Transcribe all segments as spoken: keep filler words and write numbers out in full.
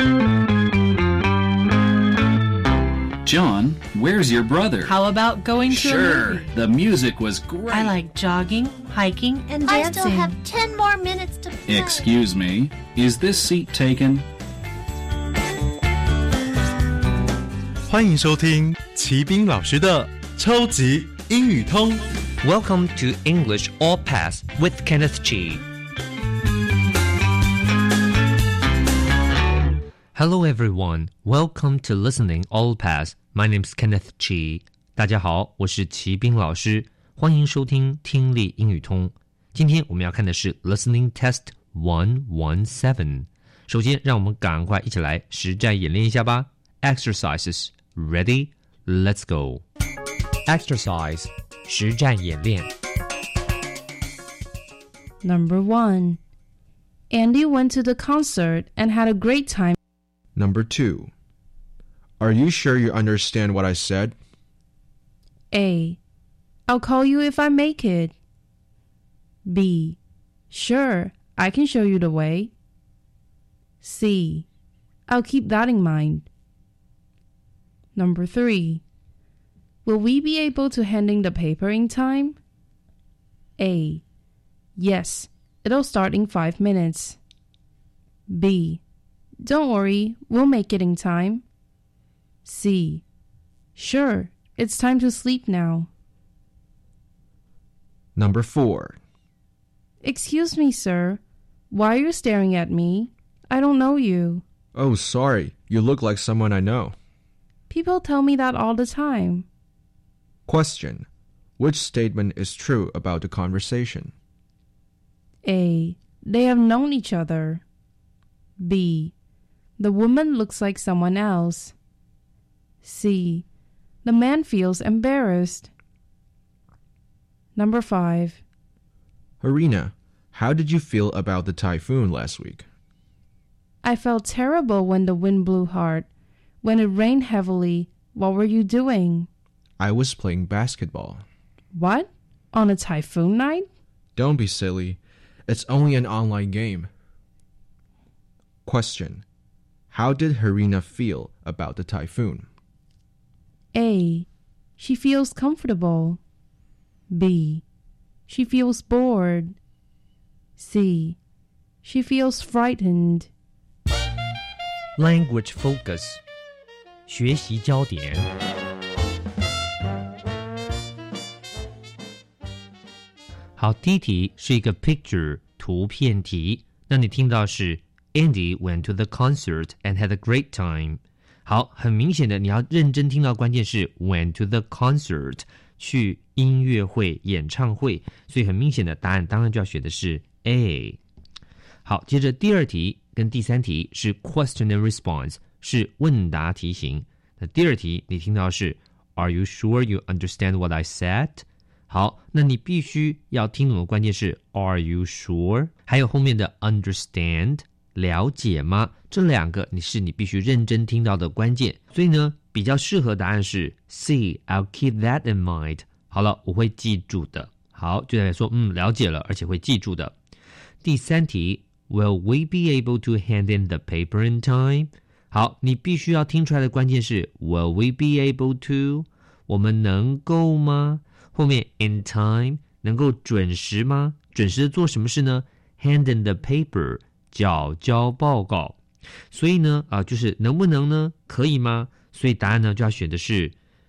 John, where's your brother? How about going to Sure, a movie? the music was great. I like jogging, hiking, and I dancing. still have ten more minutes to play. Excuse me, is this seat taken? 欢迎收听齐斌老师的超级英语通。 Welcome to English All Pass with Kenneth Chi. Hello everyone, welcome to Listening All Pass. My name's Kenneth Chi. 大家好，我是齐斌老师，欢迎收听听力英语通。今天我们要看的是 Listening Test one seventeen。首先，让我们赶快一起来实战演练一下吧。Exercises, ready? Let's go. Exercise, 实战演练。 Number one, Andy went to the concert and had a great time. Number two, are you sure you understand what I said? A, I'll call you if I make it. B, sure, I can show you the way. C, I'll keep that in mind. Number three, will we be able to hand in the paper in time? A, yes, it'll start in five minutes. B, don't worry, we'll make it in time. C, sure, it's time to sleep now. Number four, Excuse me, sir. Why are you staring at me? I don't know you. oh, sorry, you look like someone I know. People tell me that all the time. Question, which statement is true about the conversation? A, they have known each other. B, the woman looks like someone else. C, the man feels embarrassed. Number five, Harina, how did you feel about the typhoon last week? I felt terrible when the wind blew hard. When it rained heavily, what were you doing? I was playing basketball. What? On a typhoon night? Don't be silly. It's only an online game. Question, how did Harina feel about the typhoon? A, she feels comfortable. B, she feels bored. C, she feels frightened. Language focus, 学习焦点。好，第一题是一个 picture 图片题，那你听到是 Andy went to the concert and had a great time。好，很明显的你要认真听到关键是 went to the concert， 去音乐会演唱会，所以很明显的答案当然就要选的是 A。 好，接着第二题跟第三题是 question and response， 是问答题型。那第二题你听到是 Are you sure you understand what I said？ 好，那你必须要听懂的关键是 Are you sure？ 还有后面的 understand， 了解吗？这两个你是你必须认真听到的关键，所以呢比较适合答案是 C I'll keep that in mind。 好了，我会记住的。好，就来说嗯了解了，而且会记住的。第三题 Will we be able to hand in the paper in time？ 好，你必须要听出来的关键是 Will we be able to？ 我们能够吗？后面 in time 能够准时吗？准时的做什么事呢？ hand in the paper 缴交报告。所以呢啊，就是能不能呢？可以吗？所以答案呢就要选的是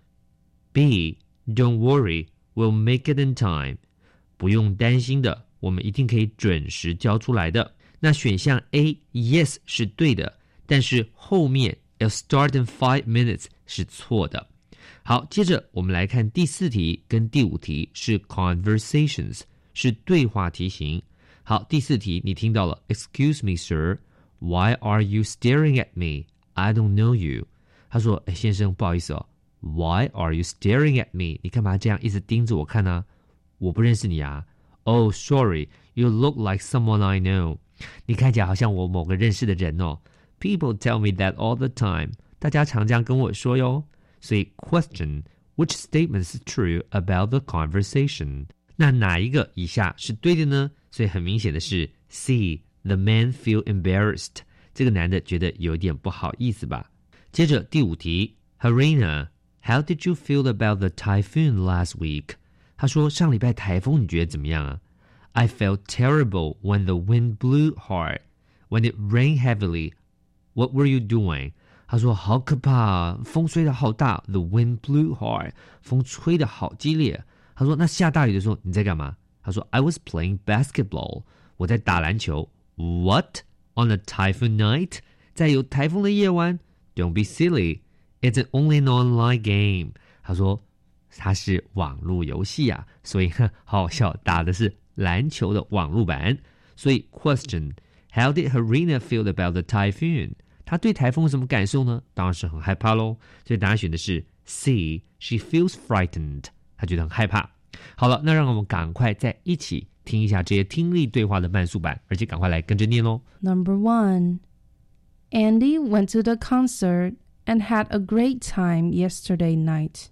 B Don't worry, we'll make it in time。 不用担心的，我们一定可以准时交出来的。那选项 A Yes 是对的，但是后面 It'll start in five minutes 是错的。好，接着我们来看第四题跟第五题是 conversations， 是对话题型。好，第四题你听到了 Excuse me, sir, why are you staring at me? I don't know you。 他说诶先生不好意思哦， Why are you staring at me？ 你干嘛这样一直盯着我看呢？我不认识你啊。 Oh, sorry, you look like someone I know。 你看起来好像我某个认识的人哦。 People tell me that all the time。 大家常这样跟我说哟。所以 question which statement is true about the conversation？ 那哪一个以下是对的呢？所以很明显的是 C The man feel embarrassed， 这个男的觉得有点不好意思吧。接着第五题 Harina, how did you feel about the typhoon last week? 他说上礼拜台风你觉得怎么样啊？ I felt terrible when the wind blew hard. When it rained heavily, what were you doing? 他说好可怕啊，风吹得好大 The wind blew hard. 风吹得好激烈。他说那下大雨的时候你在干嘛？他说 I was playing basketball. 我在打篮球。 What? On a typhoon night? 在有台风的夜晚？ Don't be silly. It's only an online game. 他说它是网络游戏啊，所以好好笑，打的是篮球的网络版。所以 question, how did Harina feel about the typhoon? 她对台风有什么感受呢？当然是很害怕咯。所以答案选的是 C. She feels frightened. 她觉得很害怕。好了，那让我们赶快再一起听一下这些听力对话的慢速版，而且赶快来跟着念咯。 Number one, Andy went to the concert and had a great time yesterday night.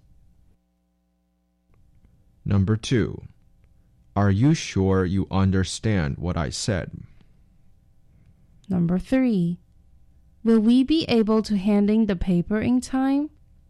Number two, are you sure you understand what I said? Number three, will we be able to hand in the paper in time?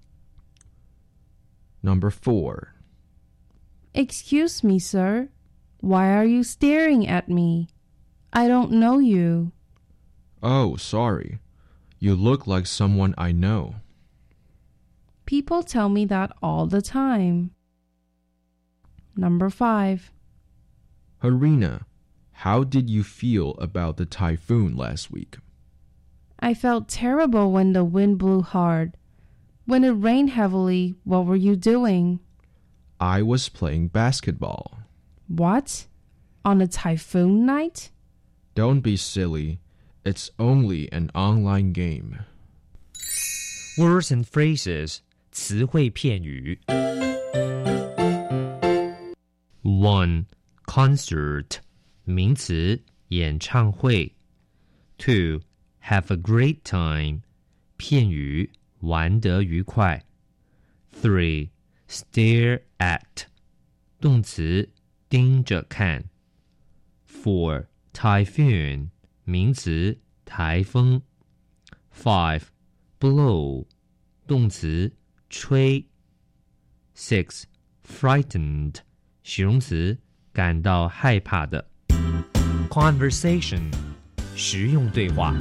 Number four, Excuse me, sir. Why are you staring at me? I don't know you. oh, sorry. You look like someone I know. People tell me that all the time. Number five, Harina, how did you feel about the typhoon last week? I felt terrible when the wind blew hard. When it rained heavily, what were you doing? I was playing basketball. What? On a typhoon night? Don't be silly. It's only an online game. Words and phrases, 词汇片语。One, concert, 名词，演唱会。Two, have a great time, 片语，玩得愉快。Three, stare at, 动词，盯着看。Four, typhoon, 名词，台风。Five, blow, 动词，吹。Six, frightened, 形容词，感到害怕的。Conversation, 实用对话。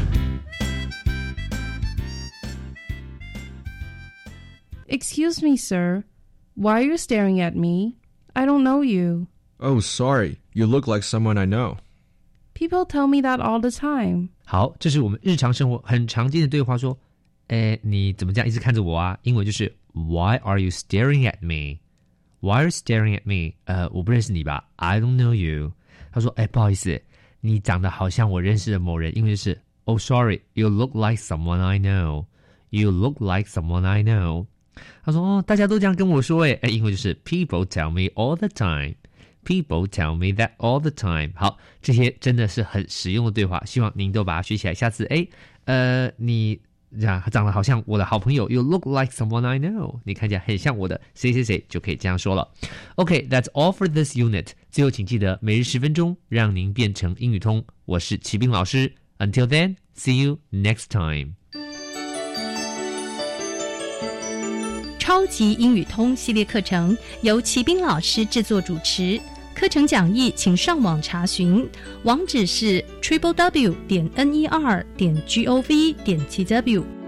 Excuse me, sir. Why are you staring at me? I don't know you. Oh, sorry. You look like someone I know. People tell me that all the time. 好，这是我们日常生活很常见的对话，说，诶，你怎么这样一直看着我啊？英文就是 Why are you staring at me? Why are you staring at me? 呃，我不认识你吧 I don't know you. 他说，诶，不好意思，你长得好像我认识的某人，英文就是 Oh, sorry, you look like someone I know. You look like someone I know. 他说，哦，大家都这样跟我说，诶，诶，英文就是 People tell me all the time.People tell me that all the time. 好，这些真的是很实用的对话，希望您都把它学起来。下次，哎，呃，你长得好像我的好朋友 You look like someone I know. 你看起来很像我的谁谁谁，就可以这样说了。OK, that's all for this unit. 最后请记得每日十分钟，让您变成英语通。我是齐斌老师。Until then, see you next time. 超级英语通系列课程由齐斌老师制作主持，课程讲义请上网查询，网址是 triple w 点 n e r 点 g o v 点 t w。